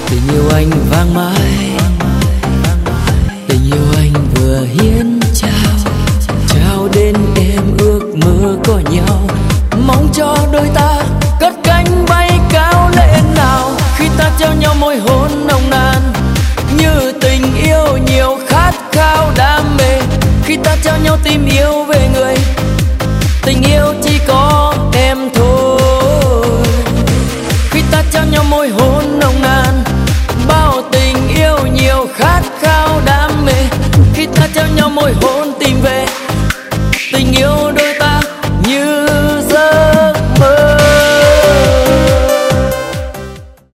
Tình yêu anh vang mãi, tình yêu anh vừa hiến trao đến em ước mơ có nhau, mong cho đôi ta cất cánh bay cao lên nào. Khi ta trao nhau môi hôn nồng nàn như tình yêu nhiều khát khao đam mê, khi ta trao nhau tim yêu về người, tình yêu chỉ có em thôi. Khi ta trao nhau môi hôn